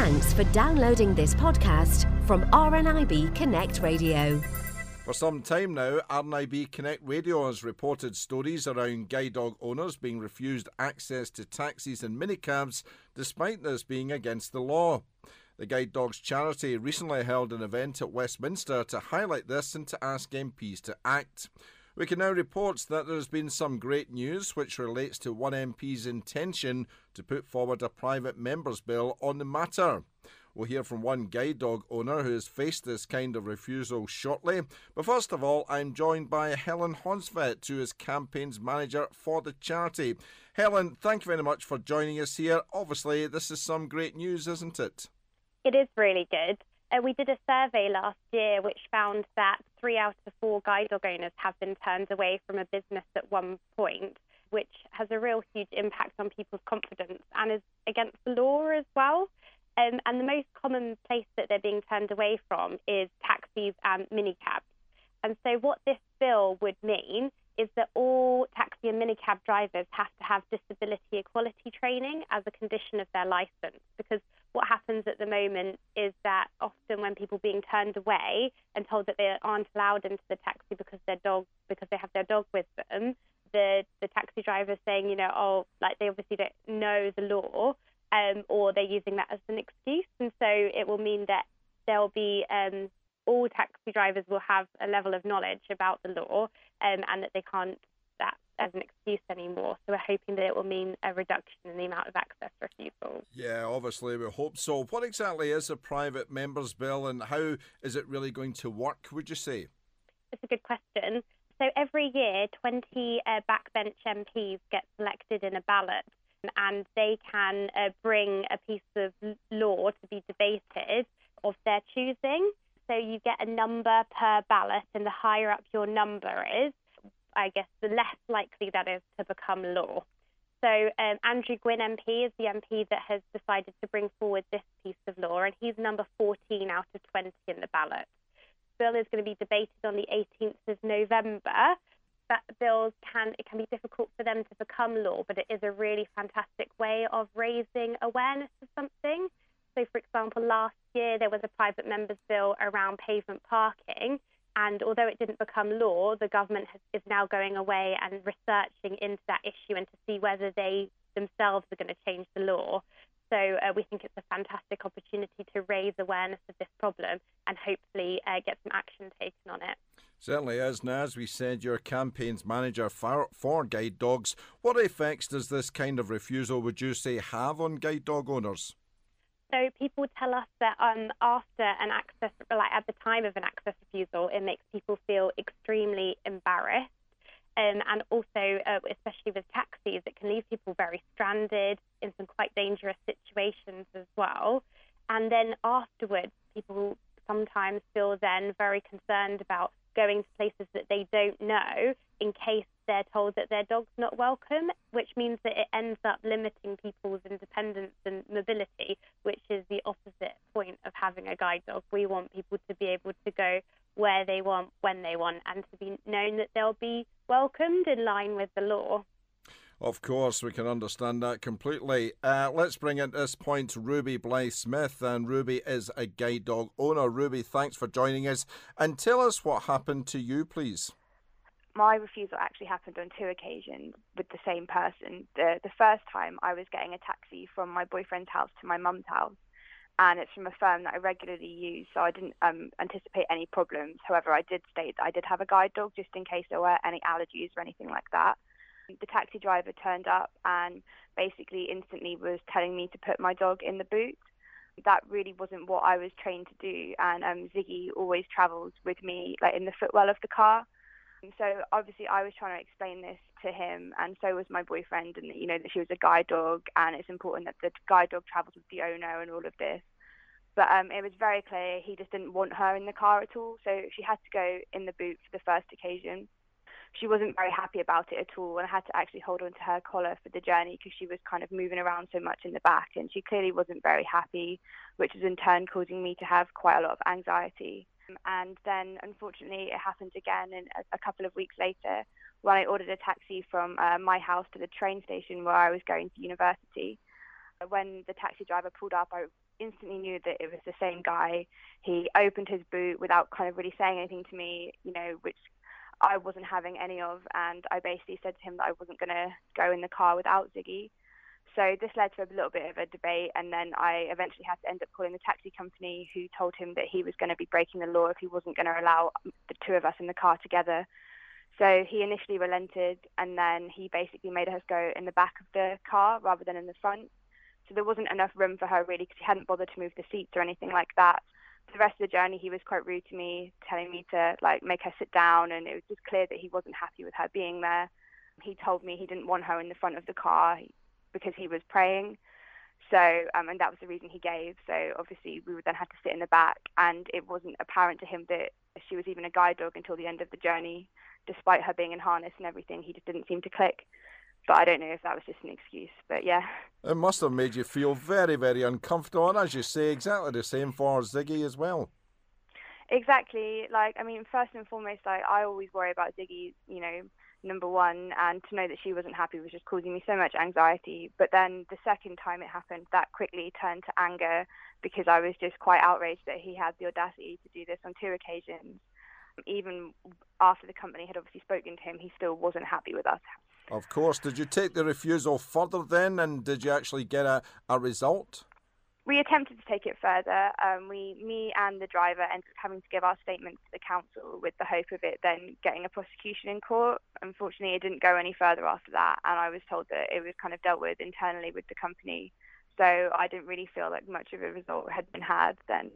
Thanks for downloading this podcast from RNIB Connect Radio. For some time now, RNIB Connect Radio has reported stories around guide dog owners being refused access to taxis and minicabs, despite this being against the law. The Guide Dogs charity recently held an event at Westminster to highlight this and to ask MPs to act. We can now report that there has been some great news which relates to one MP's intention to put forward a private member's bill on the matter. We'll hear from one guide dog owner who has faced this kind of refusal shortly. But first of all, I'm joined by Helen Honsvet, who is campaigns manager for the charity. Helen, thank you very much for joining us here. Obviously, this is some great news, isn't it? It is really good. We did a survey last year which found that 3 out of 4 guide dog owners have been turned away from a business at one point, which has a real huge impact on people's confidence and is against the law as well. And the most common place that they're being turned away from is taxis and minicabs. And so what this bill would mean is that all taxi and minicab drivers have to have disability equality training as a condition of their licence, because what happens at the moment is that often when people are being turned away and told that they aren't allowed into the taxi because they have their dog with them, the taxi driver is saying, they obviously don't know the law, or they're using that as an excuse. And so it will mean that there'll be all taxi drivers will have a level of knowledge about the law, and that they can't that as an excuse anymore. So we're hoping that it will mean a reduction in the amount of access refusals. Yeah, obviously we hope so. What exactly is a private member's bill and how is it really going to work, would you say? It's a good question. So every year, 20 backbench MPs get selected in a ballot, and they can bring a piece of law to be debated of their choosing. So you get a number per ballot, and the higher up your number is, I guess, the less likely that is to become law. So Andrew Gwynn MP is the MP that has decided to bring forward this piece of law, and he's number 14 out of 20 in the ballot. The bill is going to be debated on the 18th of November. Bills can be difficult for them to become law, but it is a really fantastic way of raising awareness of something. So, for example, last year there was a private member's bill around pavement parking, and although it didn't become law, the government is now going away and researching into that issue and to see whether they themselves are going to change the law. So we think it's a fantastic opportunity to raise awareness of this problem and hopefully get some action taken on it. Certainly is. Now, as we said, you're campaigns manager for guide dogs. What effects does this kind of refusal, would you say, have on guide dog owners? So people tell us that after an access, at the time of an access refusal, it makes people feel extremely embarrassed. And also, especially with taxis, it can leave people very stranded in some quite dangerous situations as well. And then afterwards, people sometimes feel then very concerned about going to places that they don't know in case they're told that their dog's not welcome, which means that it ends up limiting people's independence and mobility, which is the opposite point of having a guide dog. We want people to be able to go where they want, when they want, and to be known that they'll be welcomed in line with the law. Of course, we can understand that completely. Let's bring at this point Ruby Blythe-Smith, and Ruby is a guide dog owner. Ruby, thanks for joining us, and tell us what happened to you, please. My refusal actually happened on 2 occasions with the same person. The first time I was getting a taxi from my boyfriend's house to my mum's house, and it's from a firm that I regularly use, so I didn't anticipate any problems. However, I did state that I did have a guide dog just in case there were any allergies or anything like that. The taxi driver turned up and basically instantly was telling me to put my dog in the boot. That really wasn't what I was trained to do, and Ziggy always travels with me in the footwell of the car. So obviously I was trying to explain this to him, and so was my boyfriend, and that she was a guide dog and it's important that the guide dog travels with the owner and all of this. But it was very clear he just didn't want her in the car at all, so she had to go in the boot for the first occasion. She wasn't very happy about it at all, and I had to actually hold on to her collar for the journey because she was kind of moving around so much in the back, and she clearly wasn't very happy, which was in turn causing me to have quite a lot of anxiety. And then, unfortunately, it happened again a couple of weeks later when I ordered a taxi from my house to the train station where I was going to university. When the taxi driver pulled up, I instantly knew that it was the same guy. He opened his boot without kind of really saying anything to me, which I wasn't having any of, and I basically said to him that I wasn't going to go in the car without Ziggy. So this led to a little bit of a debate, and then I eventually had to end up calling the taxi company, who told him that he was going to be breaking the law if he wasn't going to allow the two of us in the car together. So he initially relented, and then he basically made us go in the back of the car rather than in the front. So there wasn't enough room for her, really, because he hadn't bothered to move the seats or anything like that. For the rest of the journey, he was quite rude to me, telling me to make her sit down, and it was just clear that he wasn't happy with her being there. He told me he didn't want her in the front of the car because he was praying. So, and that was the reason he gave. So obviously we would then have to sit in the back, and it wasn't apparent to him that she was even a guide dog until the end of the journey. Despite her being in harness and everything, he just didn't seem to click. But I don't know if that was just an excuse, but yeah. It must have made you feel very, very uncomfortable, and as you say, exactly the same for Ziggy as well. Exactly. First and foremost, I always worry about Ziggy, number one, and to know that she wasn't happy was just causing me so much anxiety. But then the second time it happened, that quickly turned to anger, because I was just quite outraged that he had the audacity to do this on 2 occasions. Even after the company had obviously spoken to him, he still wasn't happy with us. Of course. Did you take the refusal further then, and did you actually get a result? We attempted to take it further. Me and the driver ended up having to give our statements to the council with the hope of it then getting a prosecution in court. Unfortunately, it didn't go any further after that, and I was told that it was kind of dealt with internally with the company. So I didn't really feel like much of a result had been had then.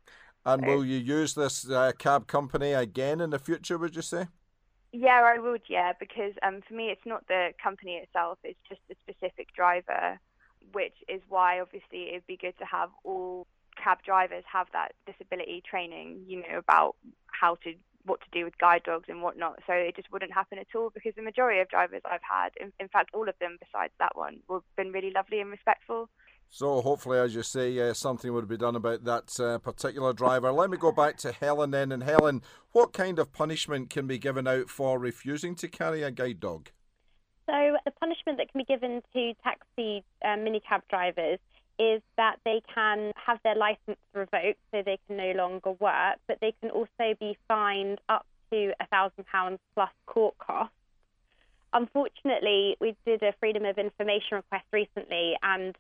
And will you use this cab company again in the future, would you say? Yeah, I would, because for me it's not the company itself, it's just the specific driver, which is why obviously it'd be good to have all cab drivers have that disability training, about what to do with guide dogs and whatnot. So it just wouldn't happen at all, because the majority of drivers I've had, in fact all of them besides that one, have been really lovely and respectful. So hopefully, as you say, something would be done about that particular driver. Let me go back to Helen then. And Helen, what kind of punishment can be given out for refusing to carry a guide dog? So the punishment that can be given to taxi minicab drivers is that they can have their licence revoked, so they can no longer work, but they can also be fined up to £1,000 plus court costs. Unfortunately, we did a Freedom of Information request recently, and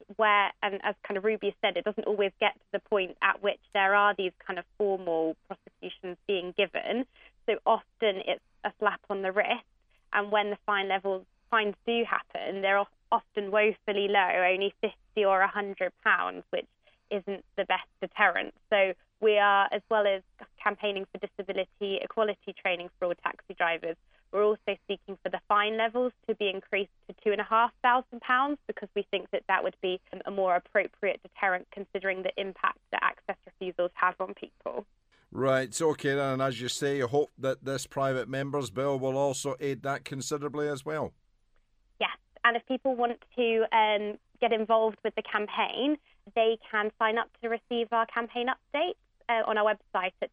as kind of Ruby said, it doesn't always get to the point at which there are these kind of formal prosecutions being given. So often it's a slap on the wrist, and when the fines do happen, they're often woefully low, only £50 or £100, which isn't the best deterrent. So we are, as well as campaigning for disability equality training for all taxi drivers, we're also seeking for the fine levels to be increased to £2,500, because we think that would be a more appropriate deterrent, considering the impact that access refusals have on people. Right, okay, and as you say, you hope that this private member's bill will also aid that considerably as well. Yes, and if people want to get involved with the campaign, they can sign up to receive our campaign updates on our website at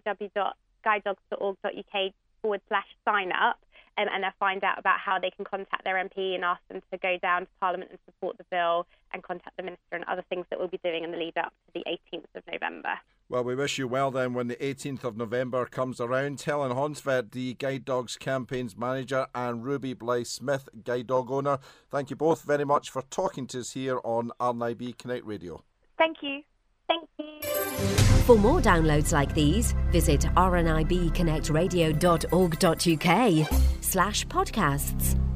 www.guidedogs.org.uk/sign up, and they'll find out about how they can contact their MP and ask them to go down to Parliament and support the bill, and contact the Minister and other things that we'll be doing in the lead up to the 18th of November. Well, we wish you well then when the 18th of November comes around. Helen Honsved, the Guide Dogs Campaigns Manager, and Ruby Blythe-Smith, Guide Dog Owner. Thank you both very much for talking to us here on RNIB Connect Radio. Thank you. Thank you. For more downloads like these, visit rnibconnectradio.org.uk/podcasts.